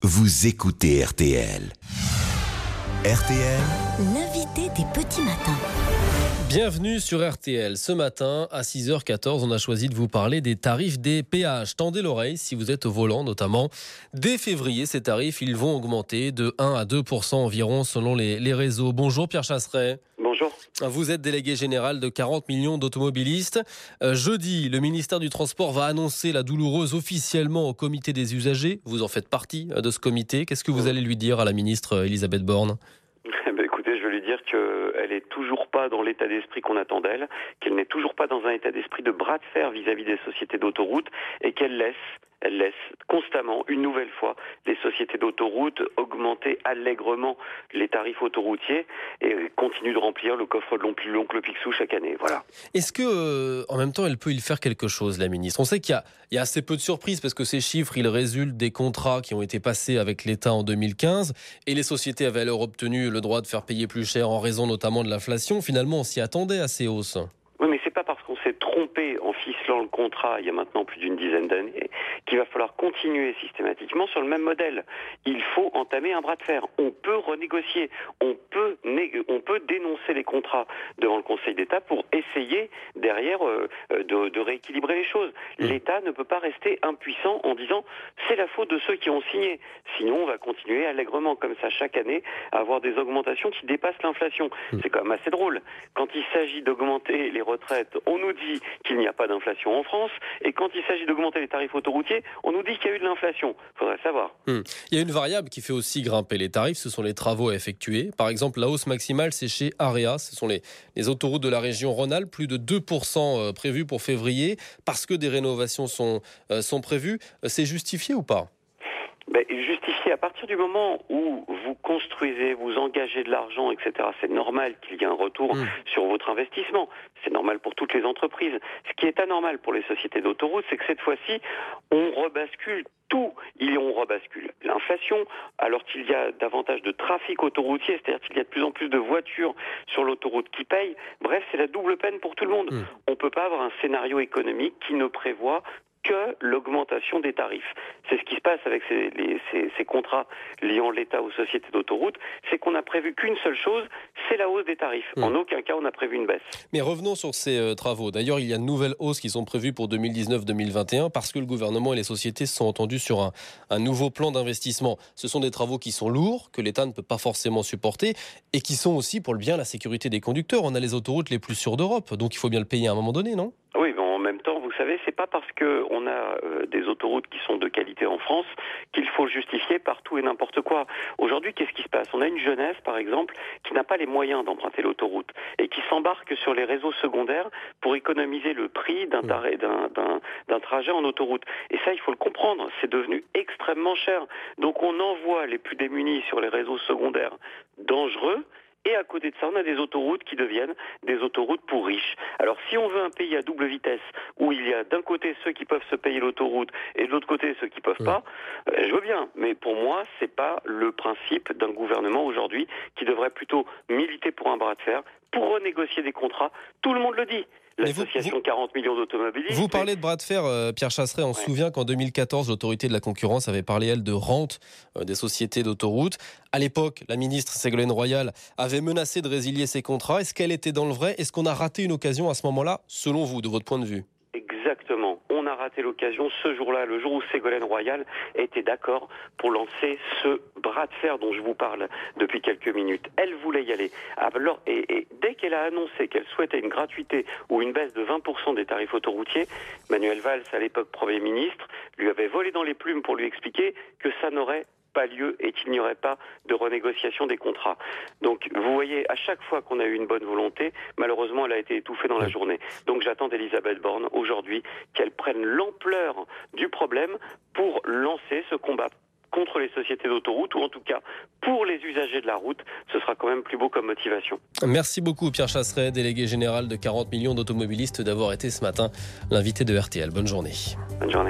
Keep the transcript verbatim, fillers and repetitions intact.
vous écoutez R T L. R T L, l'invité des petits matins. Bienvenue sur R T L. Ce matin, à six heures quatorze, on a choisi de vous parler des tarifs des péages. Tendez l'oreille si vous êtes au volant notamment. Dès février, ces tarifs, ils vont augmenter de un à deux pour cent environ selon les, les réseaux. Bonjour Pierre Chasseret. Bonjour. Vous êtes délégué général de quarante millions d'automobilistes. Euh, jeudi, le ministère du Transport va annoncer la douloureuse officiellement au comité des usagers. Vous en faites partie de ce comité. Qu'est-ce que vous allez lui dire à la ministre Elisabeth Borne ? Ben écoutez, je veux lui dire qu'elle est toujours pas dans l'état d'esprit qu'on attend d'elle, qu'elle n'est toujours pas dans un état d'esprit de bras de fer vis-à-vis des sociétés d'autoroutes et qu'elle laisse, elle laisse constamment, une nouvelle fois, les sociétés d'autoroutes augmenter allègrement les tarifs autoroutiers et continue de remplir le coffre de l'oncle Picsou chaque année. Voilà. Est-ce que, euh, en même temps, elle peut y faire quelque chose, la ministre ? On sait qu'il y a, il y a assez peu de surprises parce que ces chiffres, ils résultent des contrats qui ont été passés avec l'État en deux mille quinze et les sociétés avaient alors obtenu le droit de faire payer plus cher en raison notamment de l'inflation. Finalement, on s'y attendait à ces hausses. Oui, mais c'est pas parce qu'on s'est trompé en ficelant le contrat il y a maintenant plus d'une dizaine d'années qu'il va falloir continuer systématiquement sur le même modèle. Il faut entamer un bras de fer. On peut renégocier, on peut, né- on peut dénoncer les contrats devant le Conseil d'État pour essayer derrière euh, de, de rééquilibrer les choses. L'État ne peut pas rester impuissant en disant c'est la faute de ceux qui ont signé. Sinon, on va continuer allègrement comme ça chaque année à avoir des augmentations qui dépassent l'inflation. C'est quand même assez drôle. Quand il s'agit d'augmenter les retraites, on nous dit qu'il n'y a pas d'inflation en France, et quand il s'agit d'augmenter les tarifs autoroutiers, on nous dit qu'il y a eu de l'inflation. Il faudrait savoir. Hum. Il y a une variable qui fait aussi grimper les tarifs, ce sont les travaux à effectuer. Par exemple, la hausse maximale, c'est chez Area, ce sont les, les autoroutes de la région Rhône-Alpes, plus de deux pour cent prévus pour février, parce que des rénovations sont, euh, sont prévues. C'est justifié ou pas ? Ben, justifié à partir du moment où vous construisez, vous engagez de l'argent, et cetera. C'est normal qu'il y ait un retour mmh. sur votre investissement. C'est normal pour toutes les entreprises. Ce qui est anormal pour les sociétés d'autoroutes, c'est que cette fois-ci, on rebascule tout. Il, on rebascule l'inflation, alors qu'il y a davantage de trafic autoroutier, c'est-à-dire qu'il y a de plus en plus de voitures sur l'autoroute qui payent. Bref, c'est la double peine pour tout le monde. Mmh. On ne peut pas avoir un scénario économique qui ne prévoit que l'augmentation des tarifs. C'est ce qui se passe avec ces, les, ces, ces contrats liant l'État aux sociétés d'autoroutes, c'est qu'on n'a prévu qu'une seule chose, c'est la hausse des tarifs. Mmh. En aucun cas, on n'a prévu une baisse. Mais revenons sur ces euh, travaux. D'ailleurs, il y a de nouvelles hausses qui sont prévues pour deux mille dix-neuf deux mille vingt et un parce que le gouvernement et les sociétés se sont entendus sur un, un nouveau plan d'investissement. Ce sont des travaux qui sont lourds, que l'État ne peut pas forcément supporter et qui sont aussi pour le bien la sécurité des conducteurs. On a les autoroutes les plus sûres d'Europe, donc il faut bien le payer à un moment donné, non ? Oui, mais en même temps, vous savez, c'est pas parce qu'on a euh, des autoroutes qui sont de qualité en France qu'il faut justifier par tout et n'importe quoi. Aujourd'hui, qu'est-ce qui se passe ? On a une jeunesse, par exemple, qui n'a pas les moyens d'emprunter l'autoroute et qui s'embarque sur les réseaux secondaires pour économiser le prix d'un, taré, d'un, d'un, d'un trajet en autoroute. Et ça, il faut le comprendre, c'est devenu extrêmement cher. Donc on envoie les plus démunis sur les réseaux secondaires dangereux. Et à côté de ça, on a des autoroutes qui deviennent des autoroutes pour riches. Alors si on veut un pays à double vitesse, où il y a d'un côté ceux qui peuvent se payer l'autoroute et de l'autre côté ceux qui peuvent pas, euh, je veux bien. Mais pour moi, c'est pas le principe d'un gouvernement aujourd'hui qui devrait plutôt militer pour un bras de fer, pour renégocier des contrats. Tout le monde le dit. L'association vous, vous, quarante millions d'automobilistes. Vous parlez de bras de fer, euh, Pierre Chasseret. On ouais. se souvient qu'en deux mille quatorze, l'autorité de la concurrence avait parlé, elle, de rente euh, des sociétés d'autoroutes. À l'époque, la ministre Ségolène Royal avait menacé de résilier ces contrats. Est-ce qu'elle était dans le vrai ? Est-ce qu'on a raté une occasion à ce moment-là, selon vous, de votre point de vue ? Exactement. On a raté l'occasion ce jour-là, le jour où Ségolène Royal était d'accord pour lancer ce bras de fer dont je vous parle depuis quelques minutes. Elle voulait y aller. Alors, et, et dès qu'elle a annoncé qu'elle souhaitait une gratuité ou une baisse de vingt pour cent des tarifs autoroutiers, Manuel Valls, à l'époque Premier ministre, lui avait volé dans les plumes pour lui expliquer que ça n'aurait pas lieu et qu'il n'y aurait pas de renégociation des contrats. Donc vous voyez, à chaque fois qu'on a eu une bonne volonté, malheureusement elle a été étouffée dans la journée. Donc j'attends d'Elisabeth Borne aujourd'hui qu'elle prenne l'ampleur du problème pour lancer ce combat contre les sociétés d'autoroute, ou en tout cas pour les usagers de la route. Ce sera quand même plus beau comme motivation. Merci beaucoup Pierre Chasseret, délégué général de quarante millions d'automobilistes, d'avoir été ce matin l'invité de R T L. Bonne journée. Bonne journée.